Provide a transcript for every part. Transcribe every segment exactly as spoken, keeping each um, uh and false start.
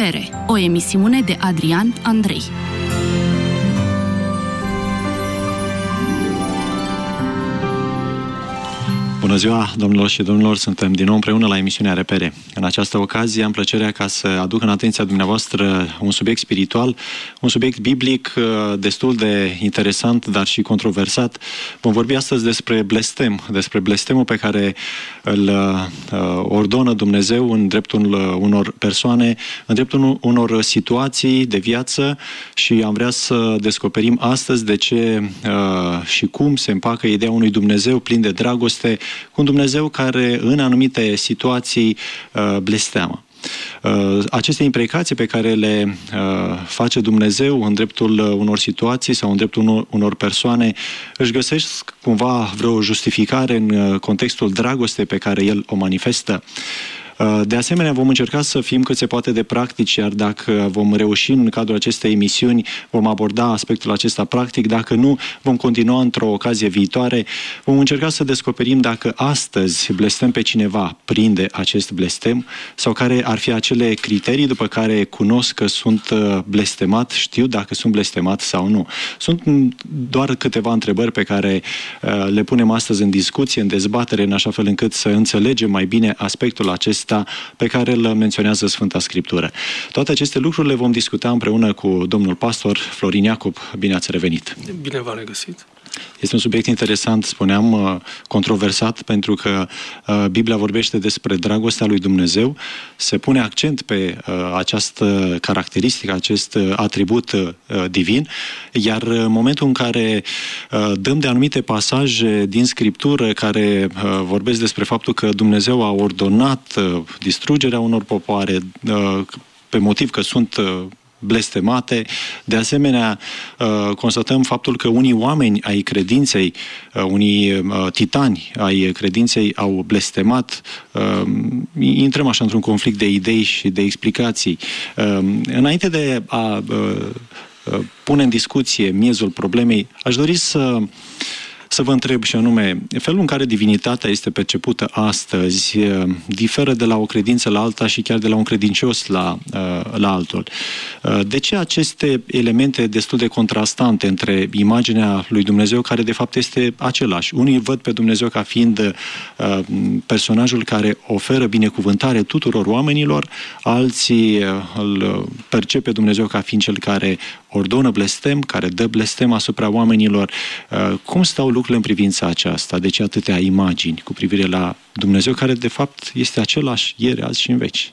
Repere, o emisiune de Adrian Andrei. Bună ziua, domnilor și domnilor! Suntem din nou împreună la emisiunea Repere. În această ocazie am plăcerea ca să aduc în atenția dumneavoastră un subiect spiritual, un subiect biblic destul de interesant, dar și controversat. Vom vorbi astăzi despre blestem, despre blestemul pe care îl ordonă Dumnezeu în dreptul unor persoane, în dreptul unor situații de viață, și am vrea să descoperim astăzi de ce și cum se împacă ideea unui Dumnezeu plin de dragoste cu un Dumnezeu care în anumite situații blesteamă. Aceste imprecații pe care le face Dumnezeu în dreptul unor situații sau în dreptul unor, unor persoane își găsesc cumva vreo justificare în contextul dragostei pe care El o manifestă. De asemenea, vom încerca să fim cât se poate de practici, iar dacă vom reuși în cadrul acestei emisiuni, vom aborda aspectul acesta practic. Dacă nu, vom continua într-o ocazie viitoare. Vom încerca să descoperim dacă astăzi blestem pe cineva, prinde acest blestem, sau care ar fi acele criterii după care cunosc că sunt blestemat, știu dacă sunt blestemat sau nu. Sunt doar câteva întrebări pe care le punem astăzi în discuție, în dezbatere, în așa fel încât să înțelegem mai bine aspectul acesta pe care îl menționează Sfânta Scriptură. Toate aceste lucruri le vom discuta împreună cu domnul pastor Florin Iacob. Bine ați revenit! Bine v-am regăsit! Este un subiect interesant, spuneam, controversat, pentru că Biblia vorbește despre dragostea lui Dumnezeu, se pune accent pe această caracteristică, acest atribut divin, iar în momentul în care dăm de anumite pasaje din Scriptură care vorbesc despre faptul că Dumnezeu a ordonat distrugerea unor popoare pe motiv că sunt blestemate. De asemenea, constatăm faptul că unii oameni ai credinței, unii titani ai credinței au blestemat. Intrăm așa într-un conflict de idei și de explicații. Înainte de a pune în discuție miezul problemei, aș dori să Să vă întreb și anume, felul în care divinitatea este percepută astăzi diferă de la o credință la alta și chiar de la un credincios la, la altul. De ce aceste elemente destul de contrastante între imaginea lui Dumnezeu, care de fapt este același? Unii văd pe Dumnezeu ca fiind personajul care oferă binecuvântare tuturor oamenilor, alții îl percep pe Dumnezeu ca fiind cel care ordonă blestem, care dă blestem asupra oamenilor. Cum stau lucrurile în privința aceasta? De ce atâtea imagini cu privire la Dumnezeu, care de fapt este același ieri, azi și în veci?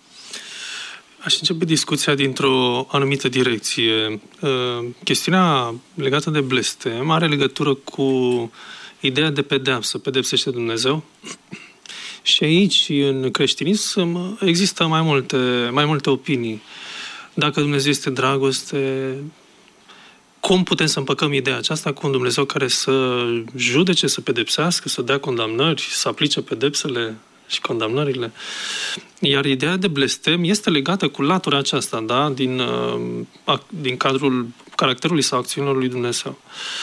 Aș începe discuția dintr-o anumită direcție. Chestiunea legată de blestem are legătură cu ideea de pedeapsă. Pedepsește Dumnezeu? Și aici, în creștinism, există mai multe, mai multe opinii. Dacă Dumnezeu este dragoste, cum putem să împăcăm ideea aceasta cu un Dumnezeu care să judece, să pedepsească, să dea condamnări, să aplice pedepsele și condamnările? Iar ideea de blestem este legată cu latura aceasta, da? din, din cadrul caracterului sau acțiunilor lui Dumnezeu.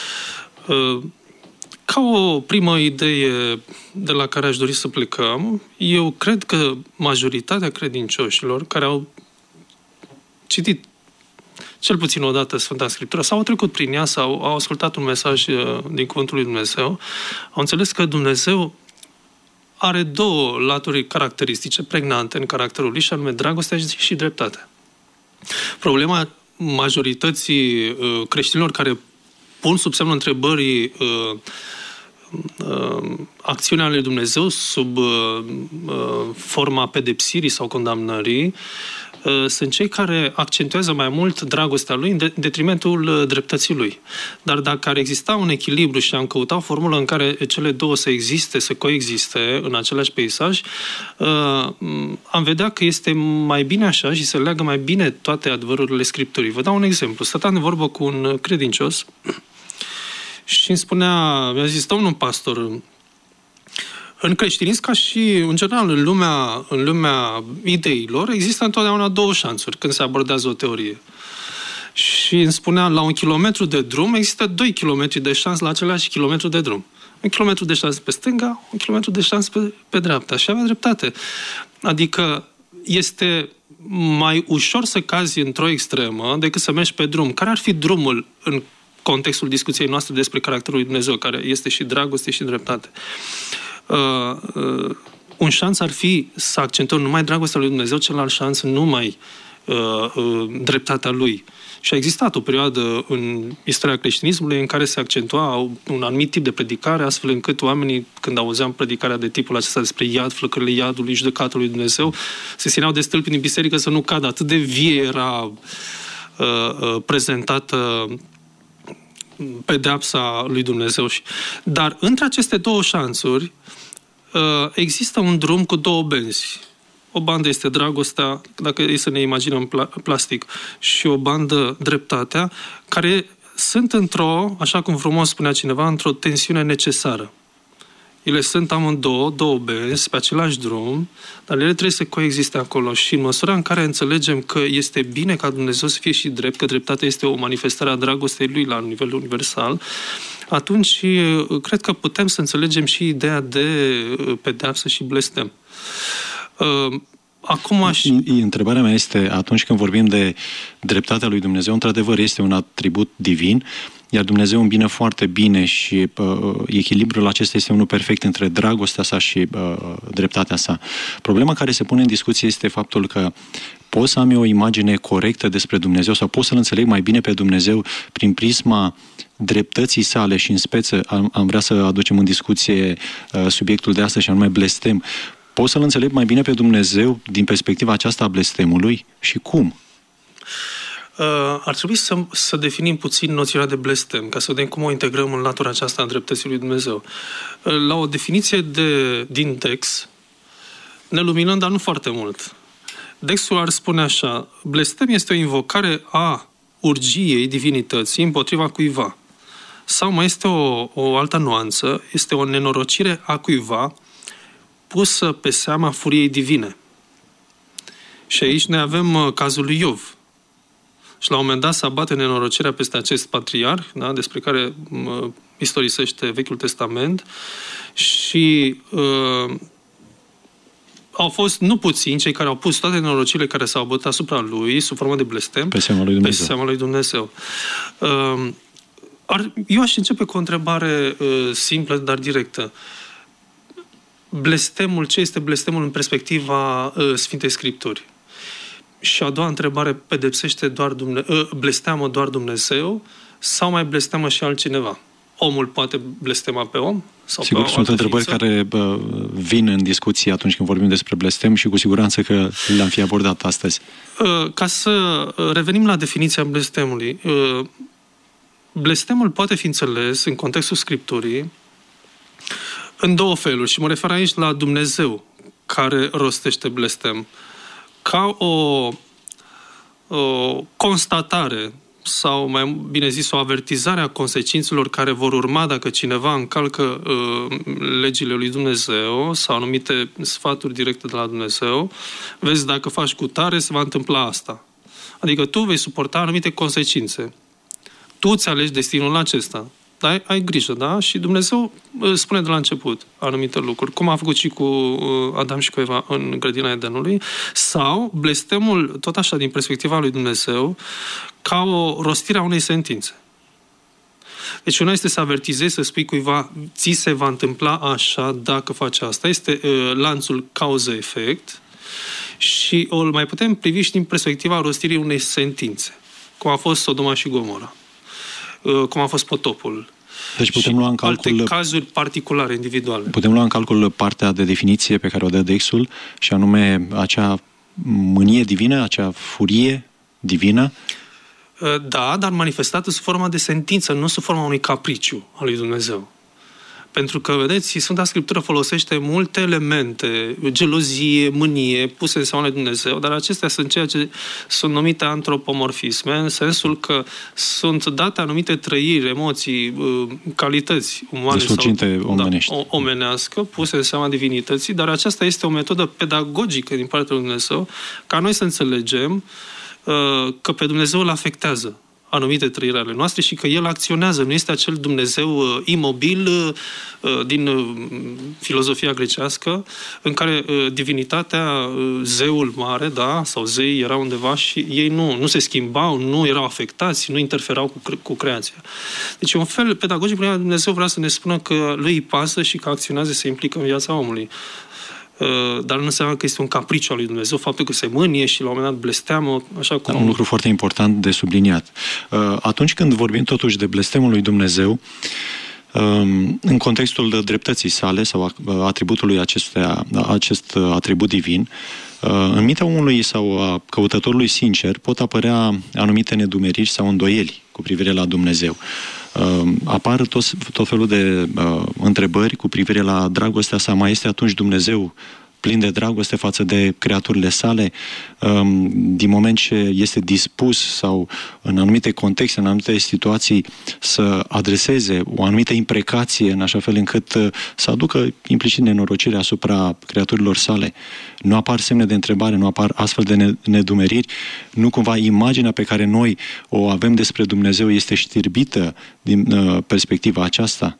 Ca o primă idee de la care aș dori să plecăm, eu cred că majoritatea credincioșilor care au citit cel puțin o dată Sfânta Scriptură, sau au trecut prin ea, sau au ascultat un mesaj din Cuvântul lui Dumnezeu, au înțeles că Dumnezeu are două laturi caracteristice, pregnante în caracterul lui, și anume dragostea și dreptatea. Problema majorității creștinilor care pun sub semnul întrebării acțiunea lui Dumnezeu sub forma pedepsirii sau condamnării sunt cei care accentuează mai mult dragostea lui în detrimentul dreptății lui. Dar dacă ar exista un echilibru și am căutat o formulă în care cele două să existe, să coexiste în același peisaj, am vedea că este mai bine așa și se leagă mai bine toate adevărurile Scripturii. Vă dau un exemplu. Stăteam de vorbă cu un credincios și îmi spunea, mi-a zis, domnul pastor, în creștinism, ca și în general în lumea, în lumea ideilor, există întotdeauna două șansuri când se abordează o teorie. Și îmi spunea, la un kilometru de drum există doi kilometri de șans la același kilometru de drum. Un kilometru de șans pe stânga, un kilometru de șans pe, pe dreapta. Și avea dreptate. Adică este mai ușor să cazi într-o extremă decât să mergi pe drum. Care ar fi drumul în contextul discuției noastre despre caracterul lui Dumnezeu, care este și dragoste și dreptate? Uh, uh, un șans ar fi să accentuăm numai dragostea lui Dumnezeu, celălalt șans numai uh, uh, dreptatea lui. Și a existat o perioadă în istoria creștinismului în care se accentua un anumit tip de predicare, astfel încât oamenii, când auzeam predicarea de tipul acesta despre iad, flăcările iadului, judecata lui Dumnezeu, se țineau de stâlpi din biserică să nu cadă. Atât de vie era uh, uh, prezentată pedeapsa lui Dumnezeu. Dar între aceste două șansuri uh, există un drum cu două benzi. O bandă este dragostea, dacă e să ne imaginăm plastic, și o bandă dreptatea, care sunt într-o, așa cum frumos spunea cineva, într-o tensiune necesară. Ele sunt amândouă, două benzi, pe același drum, dar ele trebuie să coexiste acolo și în măsura în care înțelegem că este bine ca Dumnezeu să fie și drept, că dreptatea este o manifestare a dragostei Lui la nivel universal, atunci cred că putem să înțelegem și ideea de pedeapsă și blestem. Acum aș... Întrebarea mea este, atunci când vorbim de dreptatea lui Dumnezeu, într-adevăr este un atribut divin, iar Dumnezeu îmbină foarte bine și uh, echilibrul acesta este unul perfect între dragostea sa și uh, dreptatea sa. Problema care se pune în discuție este faptul că pot să am eu o imagine corectă despre Dumnezeu sau pot să-L înțeleg mai bine pe Dumnezeu prin prisma dreptății sale și în speță am, am vrea să aducem în discuție uh, subiectul de astăzi și anume blestem. Pot să-L înțeleg mai bine pe Dumnezeu din perspectiva aceasta a blestemului și cum? Uh, ar trebui să, să definim puțin noțiunea de blestem, ca să vedem cum o integrăm în latura aceasta a dreptății lui Dumnezeu. Uh, la o definiție de, din text, ne luminăm, dar nu foarte mult. Textul ar spune așa: blestem este o invocare a urgiei divinității împotriva cuiva. Sau mai este o, o altă nuanță, este o nenorocire a cuiva pusă pe seama furiei divine. Și aici ne avem uh, cazul lui Iov. Și la un moment dat se abate nenorocirea peste acest patriarh, da, despre care uh, istorisește Vechiul Testament, și uh, au fost nu puțini cei care au pus toate nenorocirile care s-au abătut asupra lui, sub formă de blestem, pe seama lui Dumnezeu. Pe seama lui Dumnezeu. Uh, ar, eu aș începe cu o întrebare uh, simplă, dar directă. Blestemul, ce este blestemul în perspectiva uh, Sfintei Scripturi? Și a doua întrebare, pedepsește doar Dumne- uh, blesteamă doar Dumnezeu sau mai blesteamă și altcineva? Omul poate blestema pe om? Sau Sigur, pe sunt întrebări ființă? care bă, vin în discuție atunci când vorbim despre blestem și cu siguranță că le-am fi abordat astăzi. Uh, ca să revenim la definiția blestemului, uh, blestemul poate fi înțeles în contextul Scripturii în două feluri și mă refer aici la Dumnezeu care rostește blestem ca o, o constatare sau, mai bine zis, o avertizare a consecințelor care vor urma dacă cineva încalcă uh, legile lui Dumnezeu sau anumite sfaturi directe de la Dumnezeu. Vezi, dacă faci cu tare, se va întâmpla asta. Adică tu vei suporta anumite consecințe. Tu îți alegi destinul acesta. Dar ai, ai grijă, da? Și Dumnezeu spune de la început anumite lucruri, cum a făcut și cu Adam și cu Eva în grădina Edenului, sau blestemul, tot așa, din perspectiva lui Dumnezeu, ca o rostire a unei sentințe. Deci una este să avertizezi, să spui cuiva, ți se va întâmpla așa dacă faci asta. Este uh, lanțul cauză-efect și o mai putem privi și din perspectiva rostirii unei sentințe, cum a fost Sodoma și Gomora, cum a fost potopul. Deci putem și lua în calcul alte cazuri particulare, individuale. Putem lua în calcul partea de definiție pe care o dă Dexul și anume acea mânie divină, acea furie divină. Da, dar manifestată sub forma de sentință, nu sub forma unui capriciu al lui Dumnezeu. Pentru că, vedeți, Sfânta Scriptură folosește multe elemente, gelozie, mânie, puse în seama lui Dumnezeu, dar acestea sunt ceea ce sunt numite antropomorfisme, în sensul că sunt date anumite trăiri, emoții, calități umane sau omenești. Da, omenească, puse în seama divinității, dar aceasta este o metodă pedagogică din partea lui Dumnezeu, ca noi să înțelegem că pe Dumnezeu îl afectează anumite trăiri ale noastre și că El acționează, nu este acel Dumnezeu uh, imobil uh, din uh, filozofia grecească, în care uh, divinitatea, uh, zeul mare, da, sau zei erau undeva și ei nu, nu se schimbau, nu erau afectați, nu interferau cu, cre- cu creația. Deci, un fel pedagogic, Dumnezeu vrea să ne spună că lui îi pasă și că acționează, se implică în viața omului. Dar nu înseamnă că este un capriciu al lui Dumnezeu, faptul că se mânie și la un moment dat blesteamă, așa cum... Un lucru foarte important de subliniat. Atunci când vorbim totuși de blestemul lui Dumnezeu, în contextul dreptății sale sau atributului acestea, acest atribut divin, în mintea omului sau a căutătorului sincer pot apărea anumite nedumeriri sau îndoieli cu privire la Dumnezeu. Apar tot, tot felul de uh, întrebări cu privire la dragostea sa. Mai este atunci Dumnezeu plin de dragoste față de creaturile sale, um, din moment ce este dispus sau în anumite contexte, în anumite situații să adreseze o anumită imprecație în așa fel încât uh, să aducă implicit nenorocire asupra creaturilor sale. Nu apar semne de întrebare, nu apar astfel de nedumeriri, nu cumva imaginea pe care noi o avem despre Dumnezeu este știrbită din uh, perspectiva aceasta?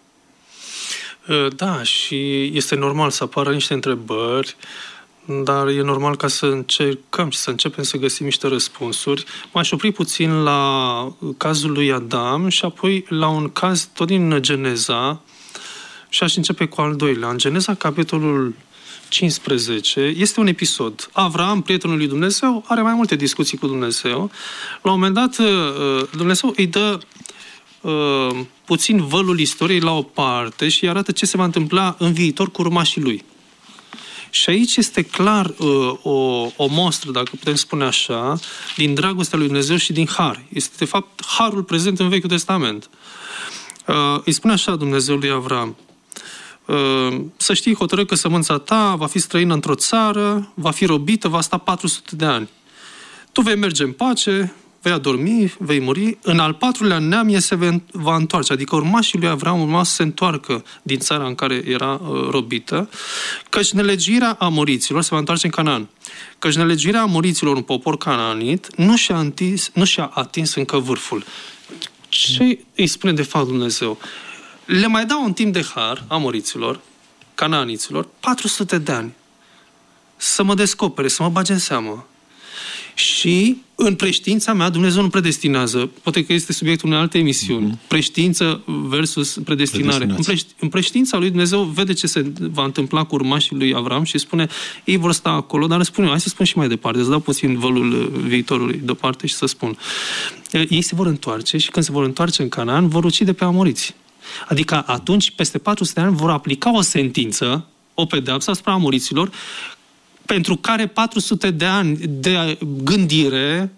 Da, și este normal să apară niște întrebări, dar e normal ca să încercăm și să începem să găsim niște răspunsuri. M-aș opri puțin la cazul lui Adam și apoi la un caz tot din Geneza și aș începe cu al doilea. În Geneza, capitolul cincisprezece, este un episod. Avram, prietenul lui Dumnezeu, are mai multe discuții cu Dumnezeu. La un moment dat, Dumnezeu îi dă Uh, puțin vălul istoriei la o parte și îi arată ce se va întâmpla în viitor cu urmașii lui. Și aici este clar uh, o, o mostră, dacă putem spune așa, din dragostea lui Dumnezeu și din har. Este, de fapt, harul prezent în Vechiul Testament. Uh, îi spune așa Dumnezeu lui Avram: uh, să știi, hotărâ că sămânța ta va fi străină într-o țară, va fi robită, va sta patru sute de ani. Tu vei merge în pace, vei adormi, vei muri, în al patrulea neam e se va întoarce, adică urmașii lui Avram urma să se întoarcă din țara în care era uh, robită, căci nelegiuirea amoriților se va întoarce în Canaan, căci nelegiuirea amoriților, un popor canaanit, nu și-a atins, nu și-a atins încă vârful. Ce îi spune de fapt Dumnezeu? Le mai dau un timp de har amoriților, canaaniților, patru sute de ani, să mă descopere, să mă bage în seamă. Și în preștiința mea, Dumnezeu nu predestinează. Poate că este subiectul unei alte emisiuni. Mm-hmm. Preștiință versus predestinare. În, preș- în preștiința lui Dumnezeu vede ce se va întâmpla cu urmașii lui Avram și spune, ei vor sta acolo, dar spune, hai să spun și mai departe, să dau puțin vălul viitorului deoparte și să spun. Ei se vor întoarce și când se vor întoarce în Canaan, vor ucide pe amoriți. Adică atunci, peste patru sute de ani, vor aplica o sentință, o pedeapsă asupra amoriților, pentru care patru sute de ani de gândire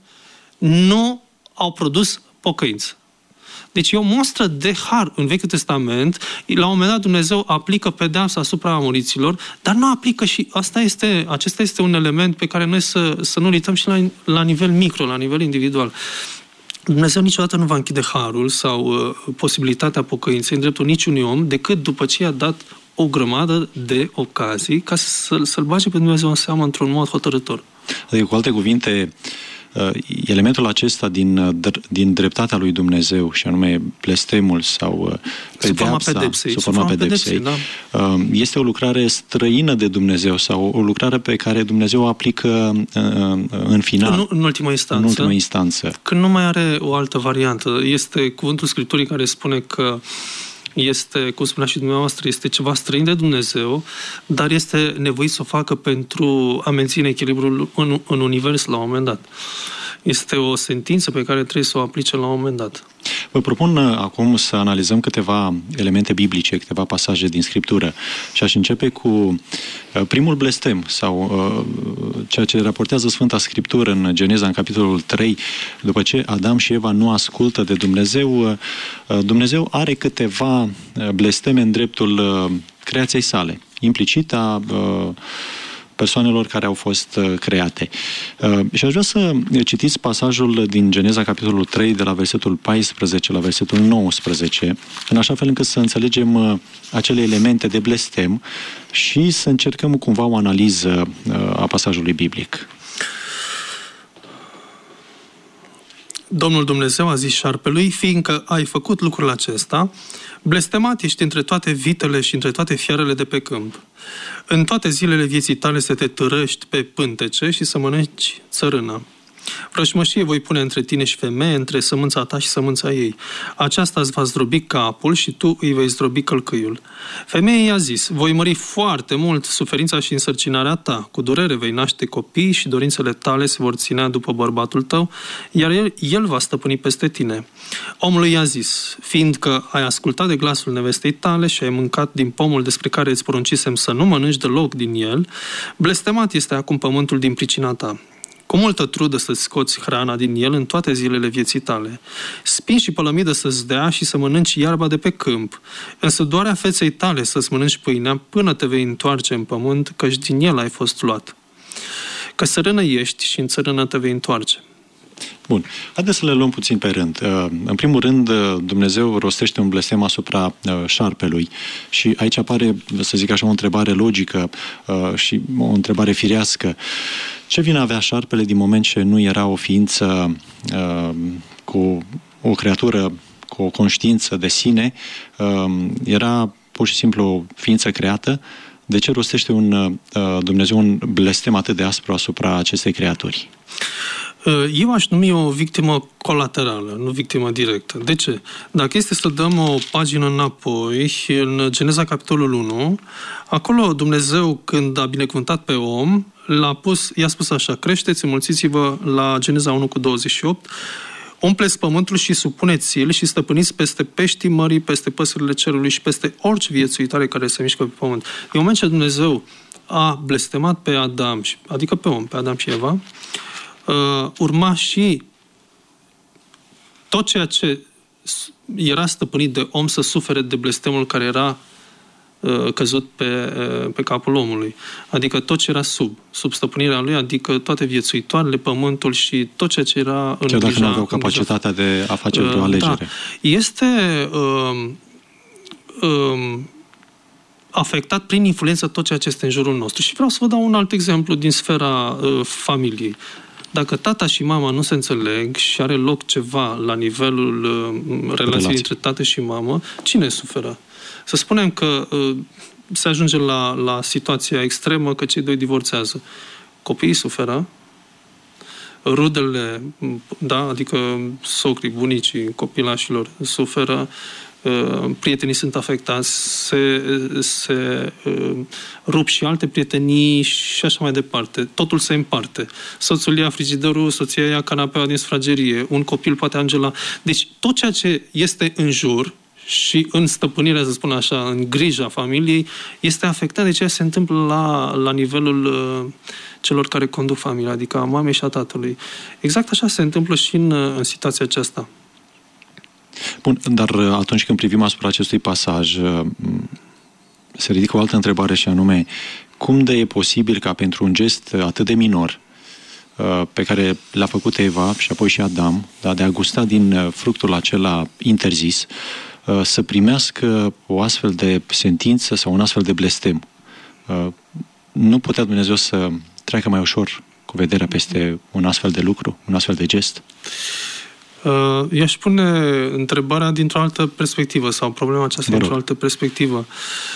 nu au produs pocăință. Deci e o mostră de har în Vechiul Testament. La un moment dat Dumnezeu aplică pedeapsa asupra amoriților, dar nu aplică și asta este, acesta este un element pe care noi să, să nu uităm și la, la nivel micro, la nivel individual. Dumnezeu niciodată nu va închide harul sau uh, posibilitatea pocăinței în dreptul niciunui om decât după ce i-a dat o grămadă de ocazii ca să, să-L bage pe Dumnezeu în seamă într-un mod hotărător. Adică, cu alte cuvinte, elementul acesta din, din dreptatea lui Dumnezeu, și anume blestemul sau pedeapsa, pedepsei, sub forma pedepsei, da, este o lucrare străină de Dumnezeu sau o lucrare pe care Dumnezeu o aplică în final, în, în ultima instanță. În ultima instanță. Când nu mai are o altă variantă. Este cuvântul Scripturii care spune că este, cum spunea și dumneavoastră, este ceva străin de Dumnezeu, dar este nevoit să o facă pentru a menține echilibrul în, în univers la un moment dat. Este o sentință pe care trebuie să o aplice la un moment dat. Vă propun acum să analizăm câteva elemente biblice, câteva pasaje din Scriptură. Și aș începe cu primul blestem, sau ceea ce raportează Sfânta Scriptură în Geneza, în capitolul trei. După ce Adam și Eva nu ascultă de Dumnezeu, Dumnezeu are câteva blesteme în dreptul creației sale, implicit a persoanelor care au fost create. Și aș vrea să citiți pasajul din Geneza, capitolul trei, de la versetul paisprezece la versetul nouăsprezece, în așa fel încât să înțelegem acele elemente de blestem și să încercăm cumva o analiză a pasajului biblic. Domnul Dumnezeu a zis șarpelui, fiindcă ai făcut lucrul acesta, blestemat ești între toate vitele și între toate fiarele de pe câmp. În toate zilele vieții tale să te târăști pe pântece și să mănânci țărână. Vrăjmășie voi pune între tine și femeie, între sămânța ta și sămânța ei. Aceasta îți va zdrobi capul și tu îi vei zdrobi călcâiul. Femeia i-a zis, voi mări foarte mult suferința și însărcinarea ta. Cu durere vei naște copii și dorințele tale se vor ținea după bărbatul tău, iar el, el va stăpâni peste tine. Omul i-a zis, fiindcă ai ascultat de glasul nevestei tale și ai mâncat din pomul despre care îți poruncisem să nu mănânci deloc din el, blestemat este acum pământul din pricina ta. Cu multă trudă să-ți scoți hrana din el în toate zilele vieții tale. Spin și pălămidă să-ți dea și să mănânci iarba de pe câmp. Însă doarea feței tale să-ți mănânci pâinea până te vei întoarce în pământ, căci din el ai fost luat. Că țărână ești și în țărână te vei întoarce. Bun. Haideți să le luăm puțin pe rând. În primul rând, Dumnezeu rostește un blestem asupra șarpelui și aici apare, să zic așa, o întrebare logică și o întrebare firească. Ce vină avea șarpele din moment ce nu era o ființă cu o creatură, cu o conștiință de sine, era pur și simplu o ființă creată? De ce rostește un Dumnezeu un blestem atât de aspru asupra acestei creaturi? Eu aș numi o victimă colaterală, nu victimă directă. De ce? Dacă este să dăm o pagină înapoi, în Geneza capitolul unu, acolo Dumnezeu, când a binecuvântat pe om, l-a pus, i-a spus așa, creșteți, înmulțiți-vă, la Geneza unu cu douăzeci și opt, umpleți pământul și supuneți-l și stăpâniți peste peștii mării, peste păsările cerului și peste orice viețuitare care se mișcă pe pământ. În moment ce Dumnezeu a blestemat pe Adam, adică pe om, pe Adam și Eva, Uh, urma și tot ceea ce era stăpânit de om să sufere de blestemul care era uh, căzut pe, uh, pe capul omului. Adică tot ce era sub, sub stăpânirea lui, adică toate viețuitoarele, pământul și tot ceea ce era în chiar dacă nu aveau capacitatea de a face vreo alegere. Da. Este uh, uh, afectat prin influență tot ceea ce este în jurul nostru. Și vreau să vă dau un alt exemplu din sfera uh, familiei. Dacă tata și mama nu se înțeleg și are loc ceva la nivelul uh, relației între tată și mamă, cine suferă? Să spunem că uh, se ajunge la, la situația extremă că cei doi divorțează. Copiii suferă, rudele, da, adică socrii, bunicii, copilașilor suferă, prietenii sunt afectați, se, se uh, rup și alte prietenii și așa mai departe. Totul se împarte. Soțul ia frigiderul, soția ia canapeaua din sufragerie, un copil poate ajunge la... Deci tot ceea ce este în jur și în stăpânirea, să spun așa, în grija familiei, este afectat de ceea ce se întâmplă la, la nivelul uh, celor care conduc familia, adică a mamei și a tatălui. Exact așa se întâmplă și în, în situația aceasta. Bun, dar atunci când privim asupra acestui pasaj, se ridică o altă întrebare și anume, cum de e posibil ca pentru un gest atât de minor pe care l-a făcut Eva și apoi și Adam, da, de a gusta din fructul acela interzis, să primească o astfel de sentință sau un astfel de blestem? Nu putea Dumnezeu să treacă mai ușor cu vederea peste un astfel de lucru, un astfel de gest? Eu aș pune întrebarea dintr-o altă perspectivă sau problema aceasta dintr-o altă perspectivă.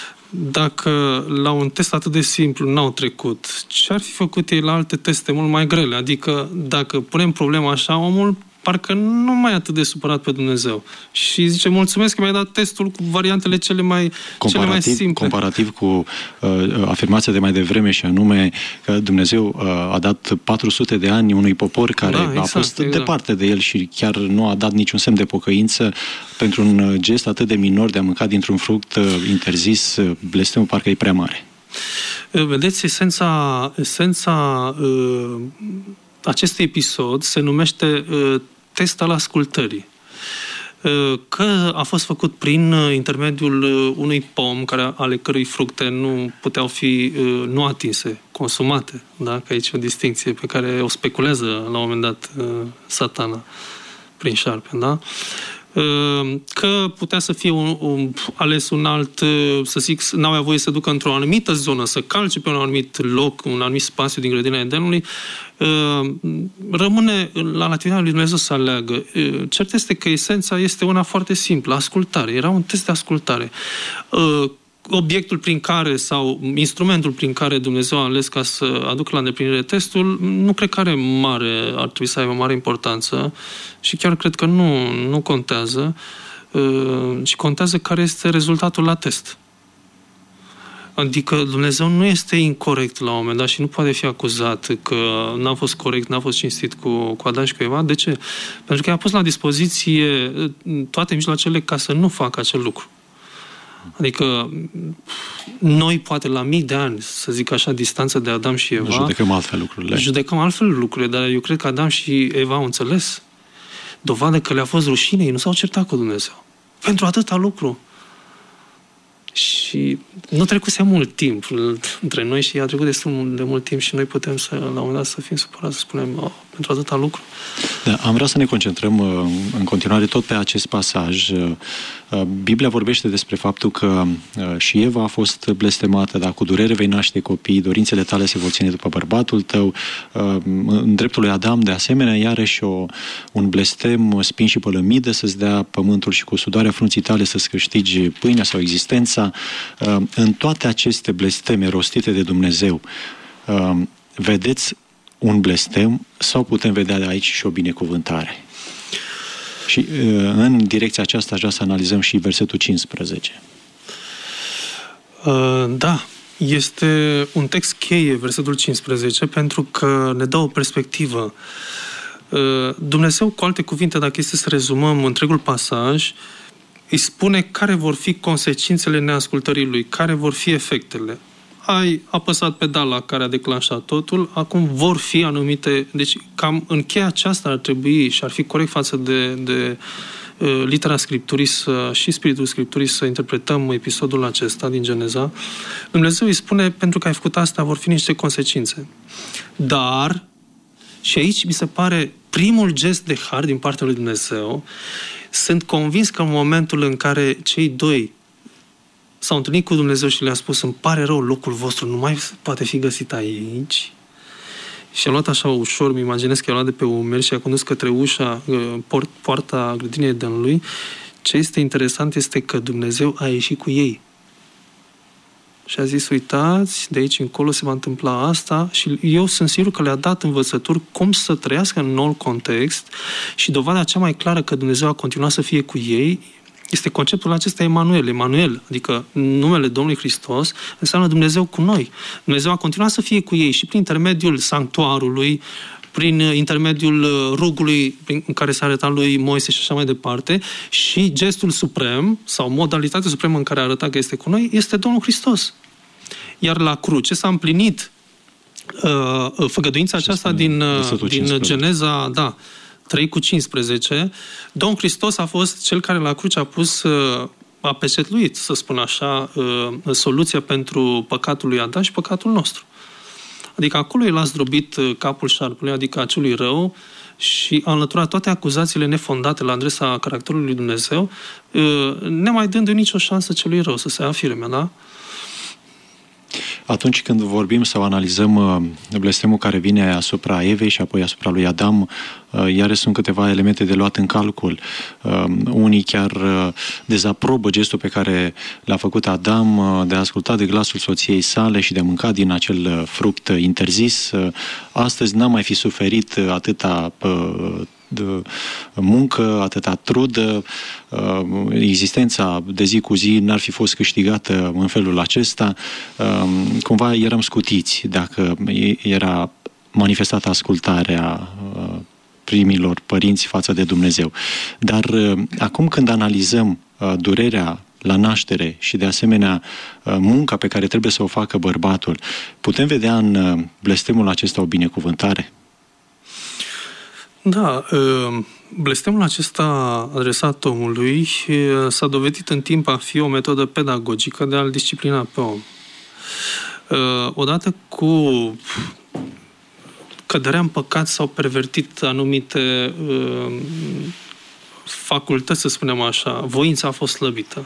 Dacă la un test atât de simplu n-au trecut, ce ar fi făcut ei la alte teste mult mai grele? Adică dacă punem problema așa, omul parcă nu mai e atât de supărat pe Dumnezeu. Și zice, mulțumesc că mi-ai dat testul cu variantele cele mai, cele mai simple. Comparativ cu uh, afirmația de mai devreme și anume că Dumnezeu uh, a dat patru sute de ani unui popor care da, exact, a fost exact. departe de el și chiar nu a dat niciun semn de pocăință pentru un gest atât de minor de a mânca dintr-un fruct uh, interzis, uh, blestemul parcă e prea mare. Vedeți, esența, esența uh, acestui episod se numește uh, test al ascultării. Că a fost făcut prin intermediul unui pom care, ale cărui fructe nu puteau fi nu atinse, consumate. Da? Că aici e o distinție pe care o speculează la un moment dat Satana prin șarpe. Da? Că putea să fie un, un, ales un alt, să zic, n-avea voie să ducă într-o anumită zonă, să calce pe un anumit loc, un anumit spațiu din grădina Edenului, rămâne la latitudinea lui Dumnezeu să aleagă. Cert este că esența este una foarte simplă, ascultare. Era un test de ascultare. Obiectul prin care sau instrumentul prin care Dumnezeu a ales ca să aducă la îndeplinire testul, nu cred că are mare, ar trebui să aibă mare importanță și chiar cred că nu, nu contează, ci contează care este rezultatul la test. Adică Dumnezeu nu este incorect la un moment dat și nu poate fi acuzat că n-a fost corect, n-a fost cinstit cu, cu Adam și cu Eva. De ce? Pentru că i-a pus la dispoziție toate mijloacele ca să nu facă acel lucru. Adică noi, poate la mii de ani, să zic așa, distanță de Adam și Eva... Judecăm altfel lucrurile. Judecăm altfel lucrurile, dar eu cred că Adam și Eva au înțeles. Dovadă că le-a fost rușine, ei nu s-au certat cu Dumnezeu. Pentru atâta lucru. Și nu trecuse mult timp între noi și a trecut destul de mult timp și noi putem să, la un moment dat, să fim supărați, să spunem, oh, pentru atâta lucru. Da, am vrea să ne concentrăm în continuare tot pe acest pasaj. Biblia vorbește despre faptul că și Eva a fost blestemată, dar cu durere vei naște copii, dorințele tale se vor ține după bărbatul tău. În dreptul lui Adam, de asemenea, iarăși o, un blestem, spin și pălămidă să-ți dea pământul și cu sudoarea frunții tale să-ți câștigi pâinea sau existența. În toate aceste blesteme rostite de Dumnezeu, vedeți un blestem sau putem vedea de aici și o binecuvântare? Și în direcția aceasta aș vrea să analizăm și versetul cincisprezece. Da, este un text cheie, versetul cincisprezece, pentru că ne dă o perspectivă. Dumnezeu, cu alte cuvinte, dacă este să rezumăm întregul pasaj, îi spune care vor fi consecințele neascultării lui, care vor fi efectele. Ai apăsat pedala care a declanșat totul, acum vor fi anumite... Deci, cam în cheia aceasta ar trebui și ar fi corect față de, de uh, litera Scripturii să, și Spiritul Scripturii să interpretăm episodul acesta din Geneza. Dumnezeu îi spune, pentru că ai făcut asta, vor fi niște consecințe. Dar, și aici mi se pare primul gest de har din partea lui Dumnezeu, sunt convins că în momentul în care cei doi s-au întâlnit cu Dumnezeu și le-a spus, îmi pare rău, locul vostru nu mai poate fi găsit aici. Și a luat așa ușor, mi imaginez că i-a luat de pe umeri și a condus către ușa, port, poarta grădinii Edenului. Ce este interesant este că Dumnezeu a ieșit cu ei. Și a zis, uitați, de aici încolo se va întâmpla asta și eu sunt sigur că le-a dat învățături cum să trăiască în noul context și dovada cea mai clară că Dumnezeu a continuat să fie cu ei este conceptul acesta Emanuel. Emanuel, adică numele Domnului Hristos, înseamnă Dumnezeu cu noi. Dumnezeu a continuat să fie cu ei și prin intermediul sanctuarului, prin intermediul rugului în care s-a arătat lui Moise și așa mai departe, și gestul suprem, sau modalitatea supremă în care a arătat că este cu noi, este Domnul Hristos. Iar la cruce s-a împlinit uh, făgăduința aceasta din, uh, din Geneza, da, trei cu cincisprezece, Domnul Hristos a fost cel care la cruce a pus, a pecetluit, să spun așa, soluția pentru păcatul lui Adam și păcatul nostru. Adică acolo el a zdrobit capul șarpului, adică acelui rău, și a înlăturat toate acuzațiile nefondate la adresa caracterului lui Dumnezeu, nemai dându-i nicio șansă celui rău să se afirme, da? Atunci când vorbim sau analizăm blestemul care vine asupra Evei și apoi asupra lui Adam, iar sunt câteva elemente de luat în calcul. Unii chiar dezaprobă gestul pe care l-a făcut Adam de a asculta de glasul soției sale și de a mânca din acel fruct interzis. Astăzi n-am mai fi suferit atâta de muncă, atâta trudă, existența de zi cu zi n-ar fi fost câștigată în felul acesta. Cumva eram scutiți dacă era manifestată ascultarea primilor părinți față de Dumnezeu. Dar acum când analizăm durerea la naștere și de asemenea munca pe care trebuie să o facă bărbatul, putem vedea în blestemul acesta o binecuvântare? Da, blestemul acesta adresat omului s-a dovedit în timp a fi o metodă pedagogică de a-l disciplina pe om. Odată cu căderea în păcat s-au pervertit anumite facultăți, să spunem așa, voința a fost slăbită.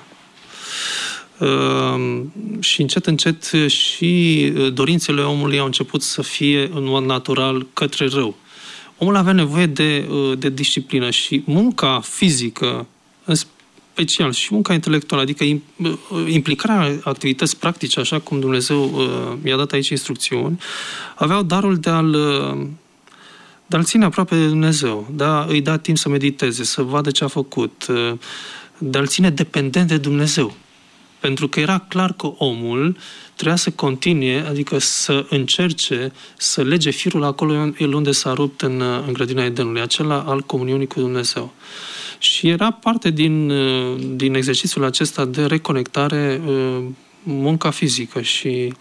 Uh, și încet, încet și dorințele omului au început să fie în mod natural către rău. Omul avea nevoie de, de disciplină și munca fizică, în special, și munca intelectuală, adică implicarea activități practice, așa cum Dumnezeu uh, mi-a dat aici instrucțiuni, aveau darul de a-l, de a-l ține aproape de Dumnezeu, de a îi da timp să mediteze, să vadă ce a făcut, de a-l ține dependent de Dumnezeu. Pentru că era clar că omul trebuia să continue, adică să încerce să lege firul acolo unde s-a rupt în, în grădina Edenului, acela al comuniunii cu Dumnezeu. Și era parte din, din exercițiul acesta de reconectare munca fizică și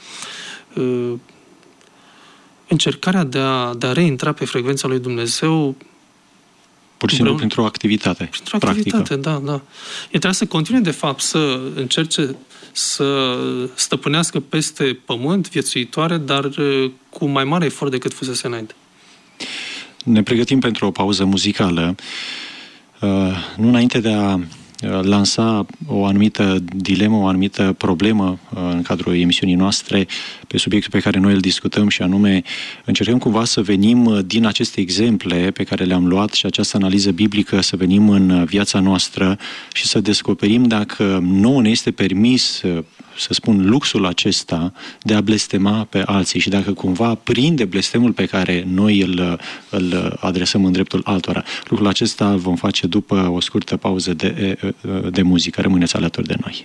încercarea de a, de a reintra pe frecvența lui Dumnezeu pur și simplu printr-o activitate printr-o activitate, practică. da, da. El trebuia să continue, de fapt, să încerce să stăpânească peste pământ viețuitoare, dar cu mai mare efort decât fusese înainte. Ne pregătim pentru o pauză muzicală. Nu înainte de a lansa o anumită dilemă, o anumită problemă în cadrul emisiunii noastre pe subiectul pe care noi îl discutăm, și anume încercăm cumva să venim din aceste exemple pe care le-am luat și această analiză biblică, să venim în viața noastră și să descoperim dacă nouă ne este permis, să spun, luxul acesta de a blestema pe alții și dacă cumva prinde blestemul pe care noi îl, îl adresăm în dreptul altora. Lucrul acesta vom face după o scurtă pauză de, de muzică. Rămâneți alături de noi.